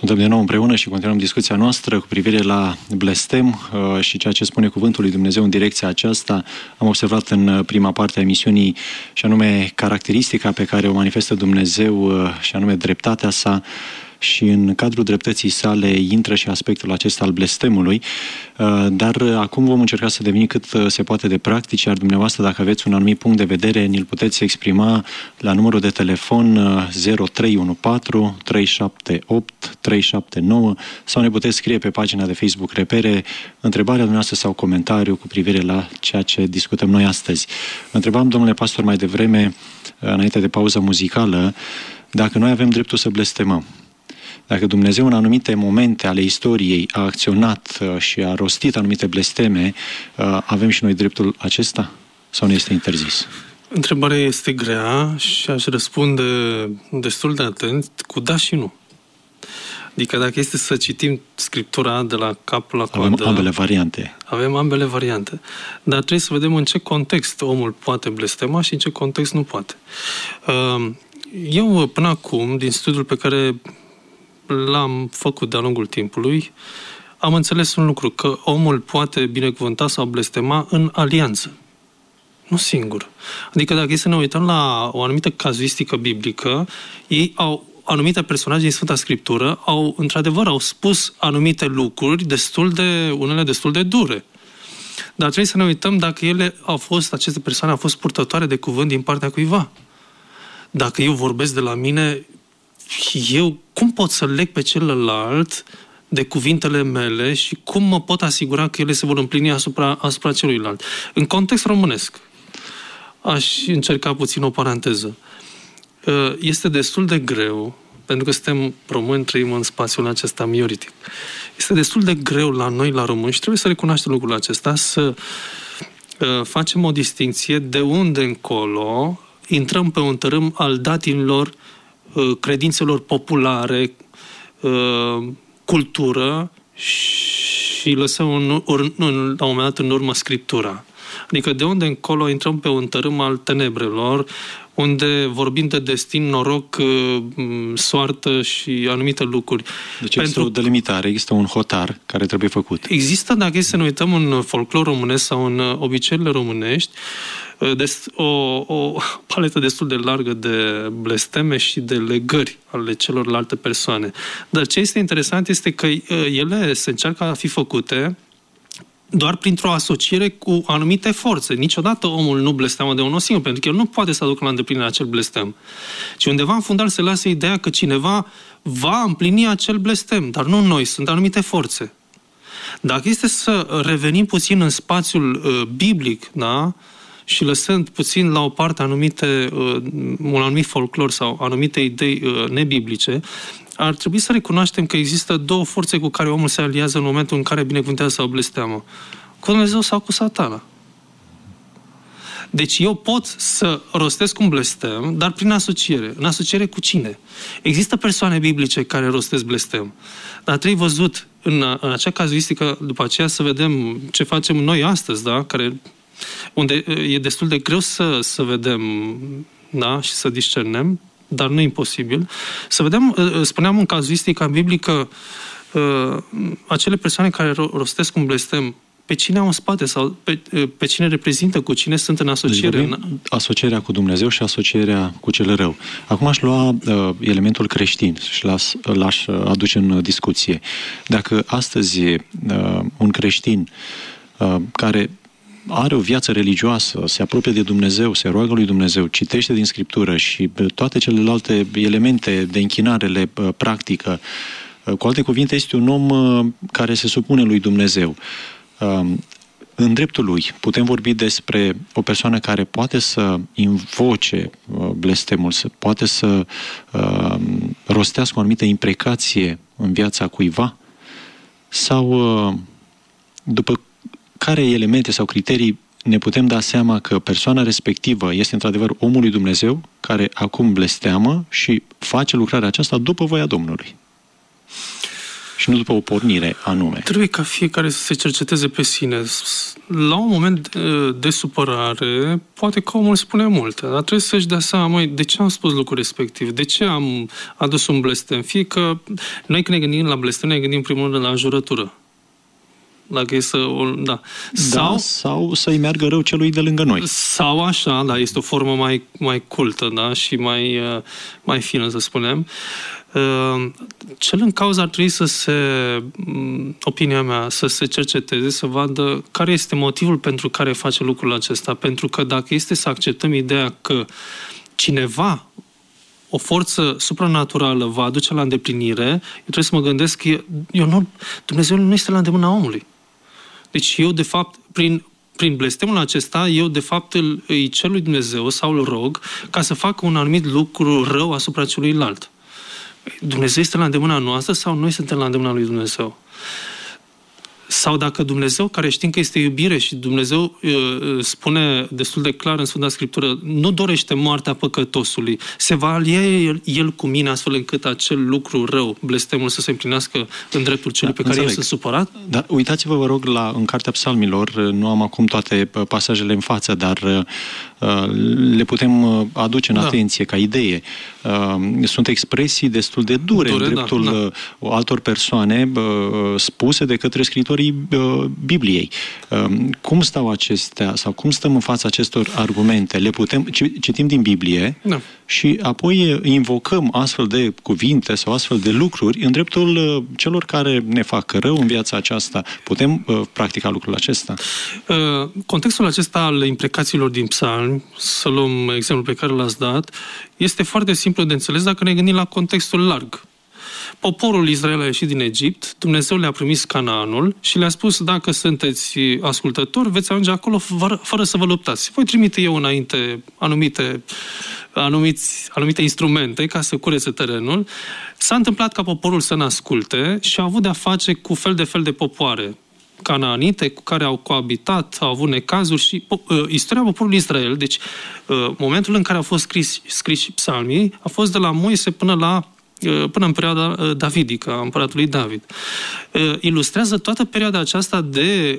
Suntem din nou împreună și continuăm discuția noastră cu privire la blestem și ceea ce spune cuvântul lui Dumnezeu în direcția aceasta. Am observat în prima parte a emisiunii și anume caracteristica pe care o manifestă Dumnezeu și anume dreptatea sa, și în cadrul dreptății sale intră și aspectul acesta al blestemului, dar acum vom încerca să devenim cât se poate de practici, iar dumneavoastră, dacă aveți un anumit punct de vedere, ni-l puteți exprima la numărul de telefon zero trei unu patru trei șapte opt trei șapte nouă sau ne puteți scrie pe pagina de Facebook Repere întrebarea dumneavoastră sau comentariu cu privire la ceea ce discutăm noi astăzi. Întrebam, domnule pastor, mai devreme, înainte de pauză muzicală, dacă noi avem dreptul să blestemăm. Dacă Dumnezeu în anumite momente ale istoriei a acționat și a rostit anumite blesteme, avem și noi dreptul acesta sau ne este interzis? Întrebarea este grea și aș răspunde destul de atent cu da și nu. Adică dacă este să citim Scriptura de la cap la coadă... Avem ambele variante. Avem ambele variante. Dar trebuie să vedem în ce context omul poate blestema și în ce context nu poate. Eu, până acum, din studiul pe care l-am făcut de-a lungul timpului, am înțeles un lucru, că omul poate binecuvânta sau blestema în alianță. Nu singur. Adică dacă e să ne uităm la o anumită cazuistică biblică, ei au, anumite personaje din Sfânta Scriptură, au, într-adevăr, au spus anumite lucruri, destul de, unele destul de dure. Dar trebuie să ne uităm dacă ele au fost, aceste persoane au fost purtătoare de cuvânt din partea cuiva. Dacă eu vorbesc de la mine, eu cum pot să leg pe celălalt de cuvintele mele și cum mă pot asigura că ele se vor împlini asupra, asupra celuilalt? În context românesc, aș încerca puțin o paranteză. Este destul de greu, pentru că suntem români, trăim în spațiul acesta mioritic. Este destul de greu la noi, la români, și trebuie să recunoaștem lucrul acesta, să facem o distinție de unde încolo intrăm pe un tărâm al datinilor, credințelor populare, cultură și lăsăm în, în, la un moment dat în urmă Scriptura. Adică de unde încolo intrăm pe un tărâm al tenebrelor, unde vorbim de destin, noroc, soartă și anumite lucruri. Deci există Pentru... o delimitare, există un hotar care trebuie făcut. Există, dacă e să ne uităm în folclor românesc sau în obiceiurile românești, o, o paletă destul de largă de blesteme și de legări ale celorlalte persoane. Dar ce este interesant este că ele se încearcă a fi făcute doar printr-o asociere cu anumite forțe. Niciodată omul nu blesteamă de unul singur, pentru că el nu poate să aducă la îndeplinire acel blestem. Ci undeva în fundal se lasă ideea că cineva va împlini acel blestem, dar nu noi, sunt anumite forțe. Dacă este să revenim puțin în spațiul uh, biblic, da? Și lăsând puțin la o parte anumite, uh, un anumit folclor sau anumite idei uh, nebiblice, ar trebui să recunoaștem că există două forțe cu care omul se aliază în momentul în care binecuvântează sau blesteamă. Cu Dumnezeu sau cu Satana. Deci eu pot să rostesc un blestem, dar prin asociere. În asociere cu cine? Există persoane biblice care rostesc blestem. Dar trebuie văzut în, în acea cazuistică, după aceea să vedem ce facem noi astăzi, da? Care, unde e destul de greu să, să vedem, da? Și să discernem, dar nu imposibil. Să vedem, spuneam în cazuistica biblică, acele persoane care rostesc un blestem, pe cine au în spate sau pe, pe cine reprezintă, cu cine sunt în asociere. Deci asocierea cu Dumnezeu și asocierea cu cel rău. Acum aș lua uh, elementul creștin și l-aș, l-aș aduce în discuție. Dacă astăzi uh, un creștin uh, care are o viață religioasă, se apropie de Dumnezeu, se roagă lui Dumnezeu, citește din Scriptură și toate celelalte elemente de închinare le uh, practică, uh, cu alte cuvinte, este un om uh, care se supune lui Dumnezeu. În dreptul lui putem vorbi despre o persoană care poate să invoce blestemul, să poate să uh, rostească o anumită imprecație în viața cuiva? Sau uh, după care elemente sau criterii ne putem da seama că persoana respectivă este într-adevăr omul lui Dumnezeu care acum blesteamă și face lucrarea aceasta după voia Domnului? și nu după o pornire anume. Trebuie ca fiecare să se cerceteze pe sine. La un moment de supărare, poate că omul spune multe, dar trebuie să-și dea seama, măi, de ce am spus lucrul respectiv? De ce am adus un blestem? Fie că noi când ne gândim la blestem, ne gândim în primul rând la înjurătură. Dacă e să... Da. Sau, da, sau să-i meargă rău celui de lângă noi. Sau așa, da, este o formă mai, mai cultă, da, și mai, mai fină, să spunem. Cel în cauză ar trebui să se, opinia mea, să se cerceteze, să vadă care este motivul pentru care face lucrul acesta. Pentru că dacă este să acceptăm ideea că cineva, o forță supranaturală va aduce la îndeplinire, eu trebuie să mă gândesc că eu nu, Dumnezeu nu este la îndemâna omului. Deci eu, de fapt, prin, prin blestemul acesta, eu, de fapt, îl, îi cer lui Dumnezeu sau îl rog ca să facă un anumit lucru rău asupra celuilalt. Dumnezeu este la îndemâna noastră sau noi suntem la îndemâna lui Dumnezeu? Sau dacă Dumnezeu, care știm că este iubire și Dumnezeu uh, spune destul de clar în Sfânta Scriptură, nu dorește moartea păcătosului, se va alia el, el cu mine astfel încât acel lucru rău, blestemul, să se împlinească în dreptul celui da, pe care eu sunt supărat? Dar uitați-vă, vă rog, la, în Cartea Psalmilor, nu am acum toate pasajele în față, dar uh, le putem aduce în da. atenție ca idee. Uh, sunt expresii destul de dure, dure în dreptul da, da. Uh, altor persoane uh, spuse de către scriitori Bibliei. Cum stau acestea sau cum stăm în fața acestor argumente? Le putem, citim din Biblie da. și apoi invocăm astfel de cuvinte sau astfel de lucruri în dreptul celor care ne fac rău în viața aceasta. Putem practica lucrul acesta? Contextul acesta al imprecațiilor din psalmi, să luăm exemplul pe care l-ați dat, este foarte simplu de înțeles dacă ne gândim la contextul larg. Poporul Israel a ieșit din Egipt, Dumnezeu le-a promis Canaanul și le-a spus, dacă sunteți ascultători, veți ajunge acolo fără, fără să vă luptați. Voi trimite eu înainte anumite, anumiți, anumite instrumente ca să curețe terenul. S-a întâmplat ca poporul să ne asculte și a avut de-a face cu fel de fel de popoare canaanite cu care au coabitat, au avut necazuri și uh, istoria poporului Israel, deci uh, momentul în care au fost scris, scris psalmii, a fost de la Moise până la până în perioada davidică, a împăratului David. Ilustrează toată perioada aceasta de,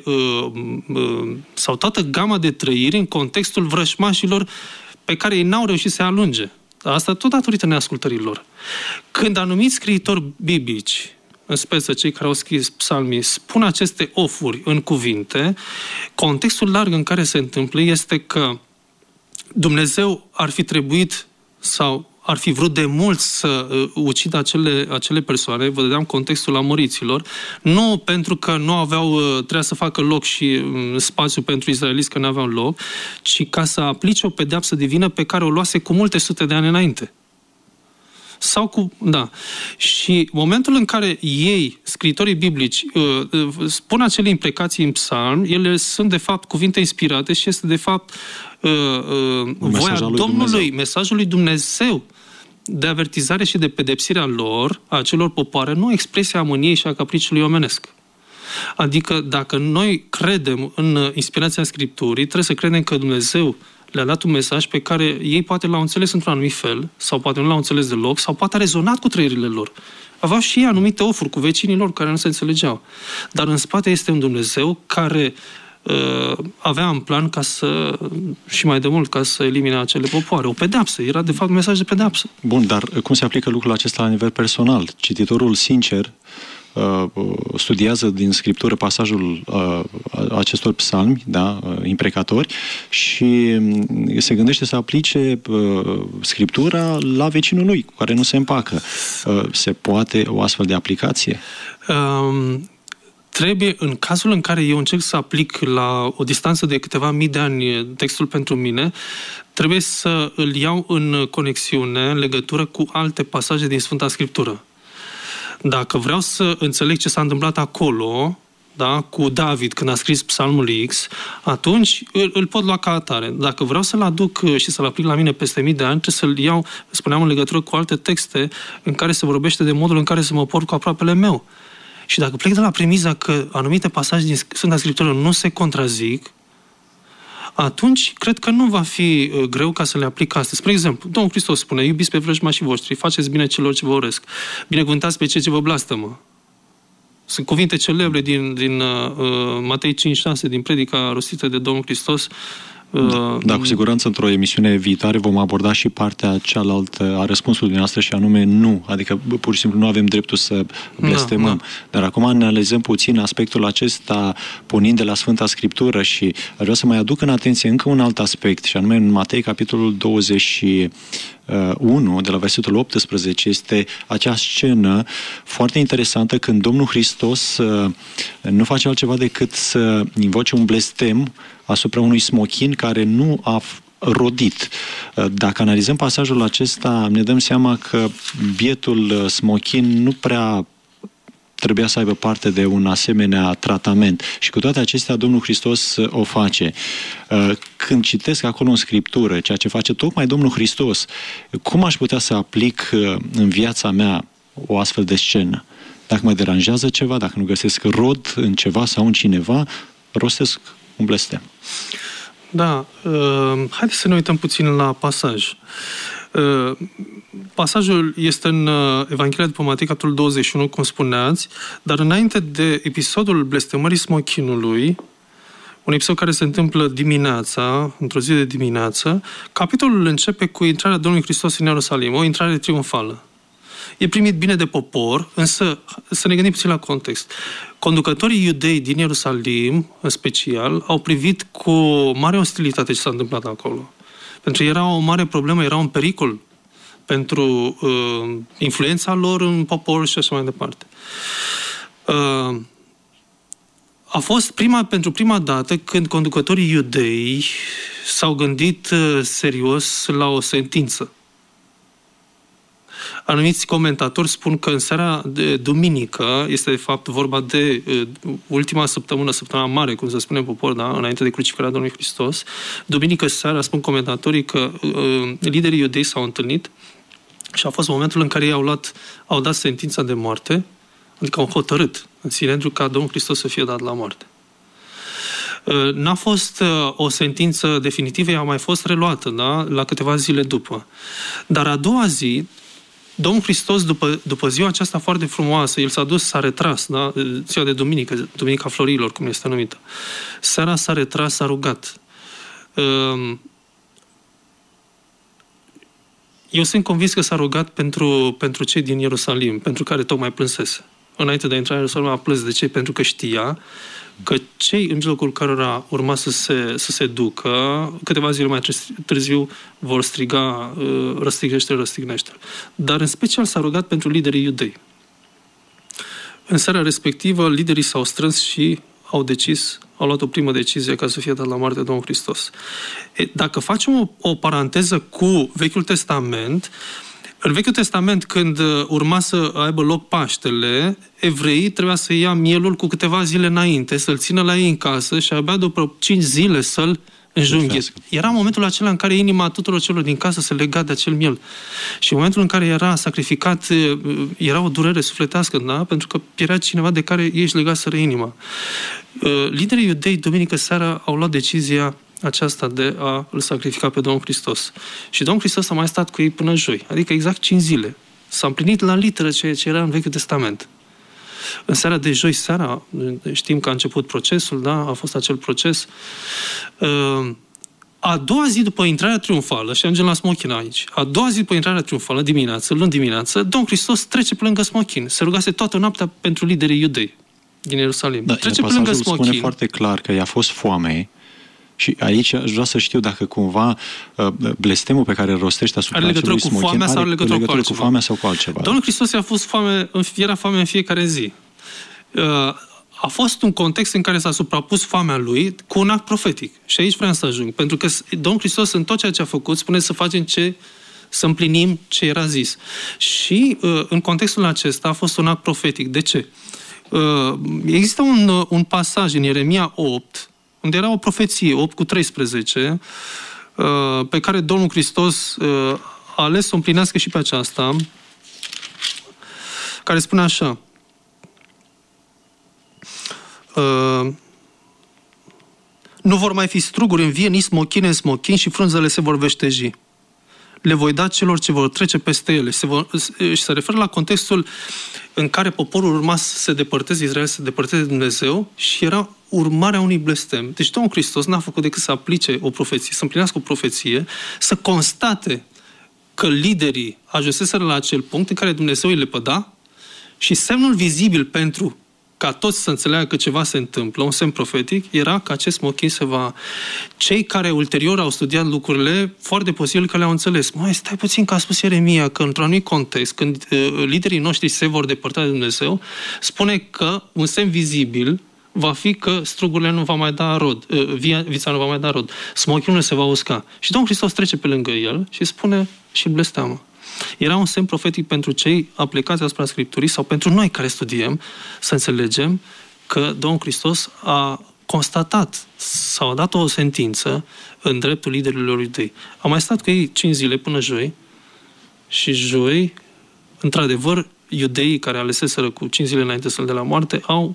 sau toată gama de trăiri în contextul vrășmașilor pe care ei n-au reușit să alunge. Asta tot datorită neascultărilor. Când anumiți scriitori biblici, în speță cei care au scris psalmii, spun aceste ofuri în cuvinte, contextul larg în care se întâmplă este că Dumnezeu ar fi trebuit sau ar fi vrut de mult să uh, ucidă acele, acele persoane, vă dădeam contextul amoriților, nu pentru că nu aveau, uh, trebuia să facă loc și uh, spațiu pentru izraeliți că nu aveau loc, ci ca să aplice o pedeapsă divină pe care o luase cu multe sute de ani înainte. Sau cu... Da. Și momentul în care ei, scriitorii biblici, uh, uh, spun acele imprecații în psalm, ele sunt de fapt cuvinte inspirate și este de fapt uh, uh, voia Domnului, Dumnezeu. Mesajul lui Dumnezeu de avertizare și de pedepsire a lor, a acelor popoare, nu expresia mâniei și a capriciului omenesc. Adică dacă noi credem în inspirația Scripturii, trebuie să credem că Dumnezeu le-a dat un mesaj pe care ei poate l-au înțeles într-un anumit fel, sau poate nu l-au înțeles deloc, sau poate a rezonat cu trăirile lor. Aveau și ei anumite ofuri cu vecinii lor care nu se înțelegeau. Dar în spate este un Dumnezeu care uh, avea în plan ca să, și mai de mult, ca să elimine acele popoare. O pedeapsă. Era de fapt un mesaj de pedeapsă. Bun, dar cum se aplică lucrul acesta la nivel personal? Cititorul sincer studiază din Scriptură pasajul uh, acestor psalmi, da, imprecatori, și se gândește să aplice uh, Scriptura la vecinul lui, cu care nu se împacă. Uh, se poate o astfel de aplicație? Um, trebuie, în cazul în care eu încerc să aplic la o distanță de câteva mii de ani textul pentru mine, trebuie să îl iau în conexiune, în legătură cu alte pasaje din Sfânta Scriptură. Dacă vreau să înțeleg ce s-a întâmplat acolo, da, cu David, când a scris Psalmul X, atunci îl, îl pot lua ca atare. Dacă vreau să-l aduc și să-l aplic la mine peste mii de ani, trebuie să-l iau, spuneam, în legătură cu alte texte în care se vorbește de modul în care să mă port cu aproapele meu. Și dacă plec de la premiza că anumite pasaje din Sfânta Scriptură nu se contrazic, atunci cred că nu va fi greu ca să le aplic astăzi. Spre exemplu, Domnul Hristos spune, iubiți pe vrăjmașii voștri, faceți bine celor ce vă urăsc, binecuvântați pe cei ce vă blastămă. Sunt cuvinte celebre din, din uh, Matei cinci șase, din predica rostită de Domnul Hristos. Da, da, cu siguranță într-o emisiune viitoare vom aborda și partea cealaltă a răspunsului noastră și anume nu. Adică pur și simplu nu avem dreptul să blestemăm. Da, da. Dar acum analizăm puțin aspectul acesta pornind de la Sfânta Scriptură și aș vrea să mai aduc în atenție încă un alt aspect și anume în Matei capitolul douăzeci și unu, de la versetul optsprezece, este acea scenă foarte interesantă când Domnul Hristos nu face altceva decât să invoce un blestem asupra unui smochin care nu a rodit. Dacă analizăm pasajul acesta, ne dăm seama că bietul smochin nu prea trebuia să aibă parte de un asemenea tratament. Și cu toate acestea, Domnul Hristos o face. Când citesc acolo în Scriptură ceea ce face tocmai Domnul Hristos, cum aș putea să aplic în viața mea o astfel de scenă? Dacă mă deranjează ceva, dacă nu găsesc rod în ceva sau în cineva, rostesc un blestem. Da. Uh, haideți să ne uităm puțin la pasaj. Uh, pasajul este în uh, Evanghelia după Matei, capitolul douăzeci și unu, cum spuneați, dar înainte de episodul blestemării smochinului, un episod care se întâmplă dimineața, într-o zi de dimineață, capitolul începe cu intrarea Domnului Hristos în Ierusalim, o intrare triumfală. E primit bine de popor, însă să ne gândim puțin la context. Conducătorii iudei din Ierusalim, în special, au privit cu mare ostilitate ce s-a întâmplat acolo. Pentru că era o mare problemă, era un pericol pentru uh, influența lor în popor și așa mai departe. Uh, a fost prima, pentru prima dată când conducătorii iudei s-au gândit uh, serios la o sentință. Anumiți comentatori spun că în seara de duminică, este de fapt vorba de uh, ultima săptămână, săptămâna mare, cum se spune în popor, da? Înainte de crucificarea Domnului Hristos, duminică seara, spun comentatorii că uh, liderii iudei s-au întâlnit și a fost momentul în care ei au, luat, au dat sentința de moarte, adică au hotărât în Sinedriu ca Domnul Hristos să fie dat la moarte. Uh, n-a fost uh, o sentință definitivă, ea a mai fost reluată, da? La câteva zile după. Dar a doua zi, Domnul Hristos, după, după ziua aceasta foarte frumoasă, El s-a dus, s-a retras, da? Ziua de duminică, Duminica Florilor, cum este numită. Seara s-a retras, s-a rugat. Eu sunt convins că s-a rugat pentru, pentru cei din Ierusalim, pentru care tocmai plânsese. Înainte de a intra în Ierusalim a plâns. De ce? Pentru că știa că cei în mijlocul cărora urma să se, să se ducă, câteva zile mai târziu vor striga răstignește-l, răstignește-l. Dar în special s-a rugat pentru liderii iudei. În seara respectivă, liderii s-au strâns și au decis, au luat o primă decizie ca să fie dat la moarte Domnul Hristos. E, dacă facem o, o paranteză cu Vechiul Testament, în Vechiul Testament, când urma să aibă loc Paștele, evreii trebuia să ia mielul cu câteva zile înainte, să-l țină la ei în casă și abia după cinci zile să-l înjunghe. Era momentul acela în care inima tuturor celor din casă se lega de acel miel. Și în momentul în care era sacrificat, era o durere sufletească, da? Pentru că pierea cineva de care ei își legaseră inima. Liderii iudei, duminică seara, au luat decizia aceasta de a îl sacrifica pe Domnul Hristos. Și Domnul Hristos a mai stat cu ei până joi, adică exact cinci zile. S-a împlinit la literă ceea ce era în Vechiul Testament. În seara de joi seara, știm că a început procesul, da? A fost acel proces. A doua zi după intrarea triumfală, și ajungem la smochin aici, a doua zi după intrarea triumfală, dimineață, luni dimineață, Domnul Hristos trece pe lângă smochin. Se rugase toată noaptea pentru liderii iudei din Ierusalim. Da, trece pe lângă smochin. Spune foarte clar că i-a fost foame. Și aici aș vrea să știu dacă cumva blestemul pe care îl rostește asupra acelui smochin are legătură cu foamea sau, are legătură cu, cu foamea sau cu altceva. Domnul Hristos i-a fost foame, era foame în fiecare zi. A fost un context în care s-a suprapus foamea lui cu un act profetic. Și aici vreau să ajung. Pentru că Domnul Hristos în tot ceea ce a făcut spune să facem ce, să împlinim ce era zis. Și în contextul acesta a fost un act profetic. De ce? Există un, un pasaj în Ieremia opt, unde era o profeție, opt cu treisprezece, pe care Domnul Hristos a ales să o împlinească și pe aceasta, care spune așa: nu vor mai fi struguri în vie, nici smochine în smochin și frunzele se vor veșteji. le voi da celor ce vor trece peste ele. Se vor, și se referă la contextul în care poporul urma să se depărteze, Israel să se depărteze de Dumnezeu și era urmarea unui blestem. Deci Domnul Hristos n-a făcut decât să aplice o profeție, să împlinească o profeție, să constate că liderii ajunseseră la acel punct în care Dumnezeu îi lepăda și semnul vizibil pentru ca toți să înțeleagă că ceva se întâmplă, un semn profetic, era că acest smochin se va... Cei care ulterior au studiat lucrurile, foarte posibil că le-au înțeles. Mai stai puțin, că a spus Ieremia, că într-un anumit context, când uh, liderii noștri se vor depărta de Dumnezeu, spune că un semn vizibil va fi că strugurile nu va mai da rod, uh, via, vița nu va mai da rod, smochinul se va usca. Și Domnul Hristos trece pe lângă el și spune și blesteamă. Era un semn profetic pentru cei aplicați asupra Scripturii sau pentru noi care studiem să înțelegem că Domnul Hristos a constatat sau a dat o sentință în dreptul liderilor iudei. Am mai stat cu ei cinci zile până joi și joi, într-adevăr, iudeii care aleseseră cu cinci zile înainte să-l dea la moarte au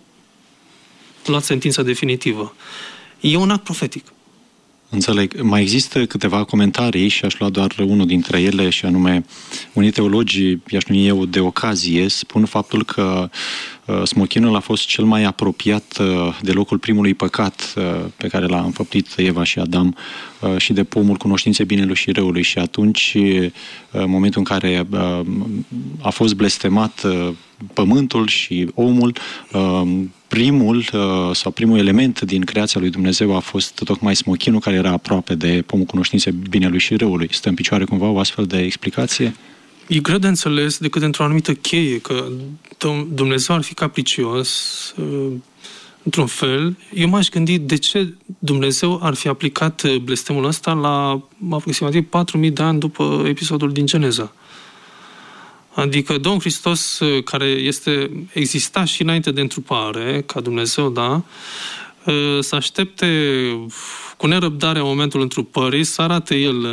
luat sentința definitivă. E un act profetic. Înțeleg. Mai există câteva comentarii și aș lua doar unul dintre ele, și anume, unii teologi, i-aș numi eu de ocazie, spun faptul că uh, smochinul a fost cel mai apropiat uh, de locul primului păcat uh, pe care l-a înfăptuit Eva și Adam uh, și de pomul cunoștinței binelui și răului. Și atunci, uh, în momentul în care uh, a fost blestemat uh, pământul și omul, uh, primul sau primul element din creația lui Dumnezeu a fost tocmai smochinul, care era aproape de pomul cunoștinței binelui și răului. Stă în picioare cumva o astfel de explicație? E greu de înțeles decât într-o anumită cheie, că Dumnezeu ar fi capricios într-un fel. Eu m-aș gândi de ce Dumnezeu ar fi aplicat blestemul ăsta la aproximativ patru mii de ani după episodul din Geneza. Adică Domnul Hristos, care este, exista și înainte de întrupare, ca Dumnezeu, da, să aștepte cu nerăbdare în momentul întrupării, să arate El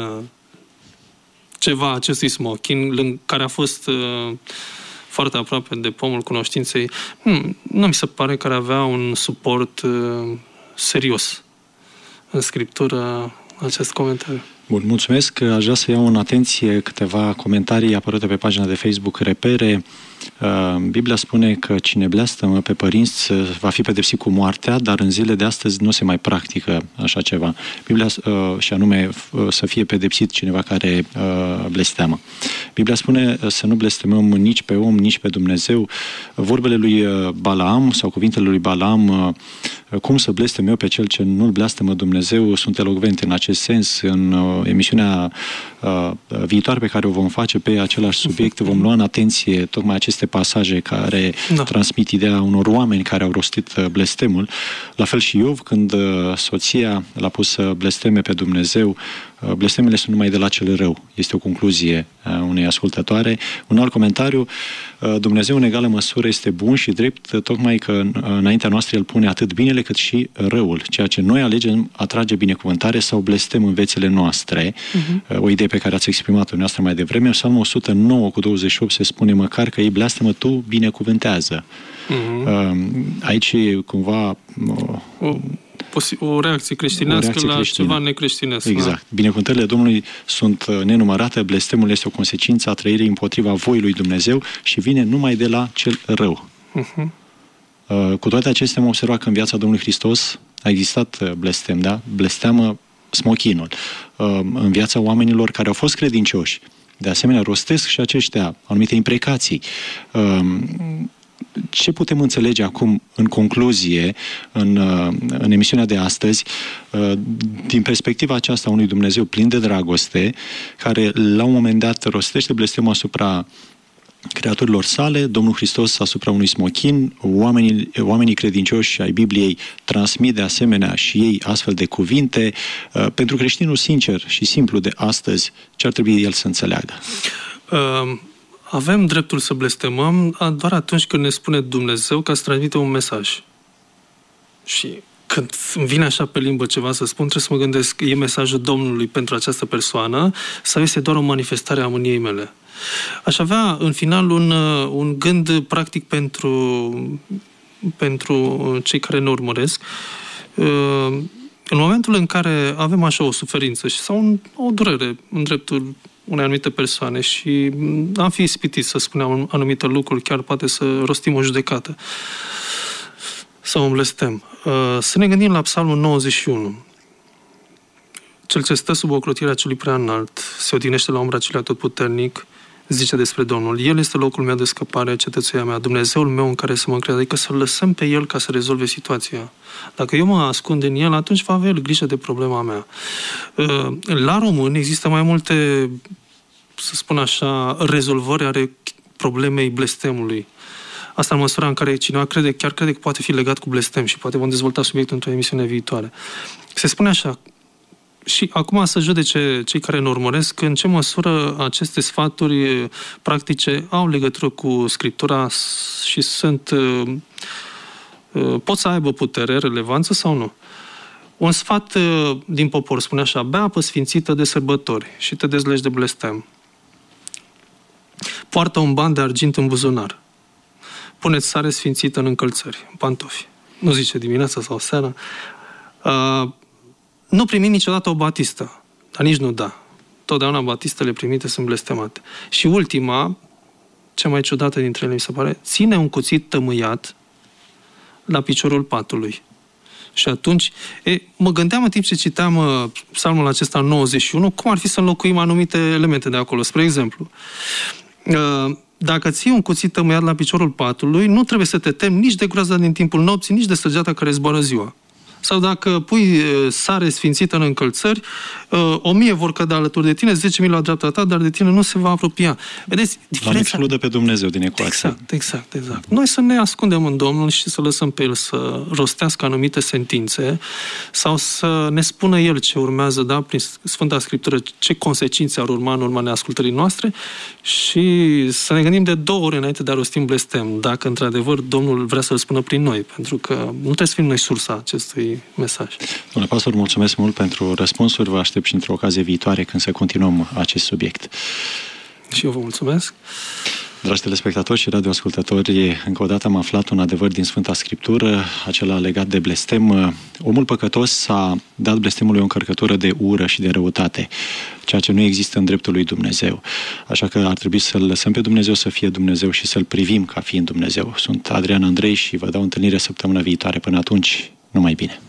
ceva acestui smochin, care a fost foarte aproape de pomul cunoștinței. Nu mi se pare că ar avea un suport serios în Scriptură acest comentariu. Bun, mulțumesc. Aș vrea să iau în atenție câteva comentarii apărute pe pagina de Facebook Repere. Biblia spune că cine blestemă pe părinți va fi pedepsit cu moartea, dar în zile de astăzi nu se mai practică așa ceva. Biblia, și anume să fie pedepsit cineva care blesteamă. Biblia spune să nu blestemăm nici pe om, nici pe Dumnezeu. Vorbele lui Balaam sau cuvintele lui Balaam, cum să blestem eu pe cel ce nu-l blestemă Dumnezeu, sunt elocvente în acest sens. În emisiunea viitoare pe care o vom face pe același subiect, vom lua în atenție tocmai aceste pasaje care da. transmit ideea unor oameni care au rostit blestemul. La fel și Iov, când soția l-a pus să blesteme pe Dumnezeu, blestemele sunt numai de la cel rău. Este o concluzie a unei ascultătoare. Un alt comentariu, Dumnezeu în egală măsură este bun și drept, tocmai că înaintea noastră El pune atât binele cât și răul. Ceea ce noi alegem atrage binecuvântare sau blestem în viețile noastre. Uh-huh. O idee pe care ați exprimat-o noastră mai devreme. În Psalmul o sută nouă cu douăzeci și opt se spune măcar că ei blestemă, tu binecuvântează. Uh-huh. Aici cumva... O... O reacție creștinească o reacție la creștină. Ceva necreștinesc. Exact. Da? Binecuvântările Domnului sunt nenumărate, blestemul este o consecință a trăirii împotriva voii lui Dumnezeu și vine numai de la cel rău. Uh-huh. Cu toate acestea am observat că în viața Domnului Hristos a existat blestem, da? Blesteamă smochinul. În viața oamenilor care au fost credincioși. De asemenea, rostesc și aceștia anumite imprecații. Ce putem înțelege acum, în concluzie, în, în emisiunea de astăzi, din perspectiva aceasta a unui Dumnezeu plin de dragoste, care la un moment dat rostește blestemul asupra creaturilor sale, Domnul Hristos asupra unui smochin, oamenii, oamenii credincioși ai Bibliei transmit de asemenea și ei astfel de cuvinte. Pentru creștinul sincer și simplu de astăzi, ce ar trebui el să înțeleagă? Um... Avem dreptul să blestemăm doar atunci când ne spune Dumnezeu ca să transmite un mesaj. Și când îmi vine așa pe limbă ceva să spun, trebuie să mă gândesc, e mesajul Domnului pentru această persoană sau este doar o manifestare a mâniei mele? Aș avea în final un, un gând practic pentru, pentru cei care ne urmăresc. În momentul în care avem așa o suferință sau un, o durere în dreptul unei anumite persoane și am fi ispitit să spunem anumite lucruri, chiar poate să rostim o judecată sau un blestem. Să ne gândim la Psalmul nouăzeci și unu. Cel ce stă sub ocrotirea celui prea înalt, se odihnește la umbra celui atotputernic, zice despre Domnul: El este locul meu de scăpare, cetățuia mea, Dumnezeul meu în care să mă încred. Adică să-L lăsăm pe El ca să rezolve situația. Dacă eu mă ascund în El, atunci va avea El grijă de problema mea. La români există mai multe, să spun așa, rezolvări ale problemei blestemului. Asta în măsura în care cineva crede, chiar crede că poate fi legat cu blestem și poate vom dezvolta subiectul într-o emisiune viitoare. Se spune așa, și acum să judece cei care ne urmăresc în ce măsură aceste sfaturi practice au legătură cu Scriptura și sunt, pot să aibă putere, relevanță sau nu. Un sfat din popor spune așa: bea apă sfințită de sărbători și te dezlegi de blestem. Poartă un ban de argint în buzunar. Puneți sare sfințită în încălțări, în pantofi. Nu zice dimineața sau seara. Uh, nu primi niciodată o batistă, dar nici nu da. Totdeauna batistele primite sunt blestemate. Și ultima, cea mai ciudată dintre ele, mi se pare, ține un cuțit tămâiat la piciorul patului. Și atunci, e, mă gândeam în timp ce citeam uh, psalmul acesta nouăzeci și unu, cum ar fi să înlocuim anumite elemente de acolo. Spre exemplu, uh, dacă ții un cuțit tămâiat la piciorul patului, nu trebuie să te temi nici de groaza din timpul nopții, nici de săgeata care zboară ziua. Sau dacă pui sare sfințită în încălțări, o mie vor cădea alături de tine, zece mii la dreapta ta, dar de tine nu se va apropia. Vedeți? Diferența... exclude pe Dumnezeu din ecuație. Exact, exact, exact. Noi să ne ascundem în Domnul și să lăsăm pe El să rostească anumite sentințe sau să ne spună El ce urmează, da, prin Sfânta Scriptură, ce consecințe ar urma în urma neascultării noastre și să ne gândim de două ori înainte de a rosti un blestem, dacă într-adevăr Domnul vrea să-l spună prin noi, pentru că nu trebuie să fim noi sursa acestui mesaj. Domnule pastor, mulțumesc mult pentru răspunsuri. Vă aștept și într-o ocazie viitoare când să continuăm acest subiect. Și eu vă mulțumesc. Dragi telespectatori și radioascultători, încă o dată am aflat un adevăr din Sfânta Scriptură, acela legat de blestem. Omul păcătos a dat blestemului o încărcătură de ură și de răutate, ceea ce nu există în dreptul lui Dumnezeu. Așa că ar trebui să-L lăsăm pe Dumnezeu să fie Dumnezeu și să-L privim ca fiind Dumnezeu. Sunt Adrian Andrei și vă dau întâlnire săptămâna viitoare. Până atunci, numai bine!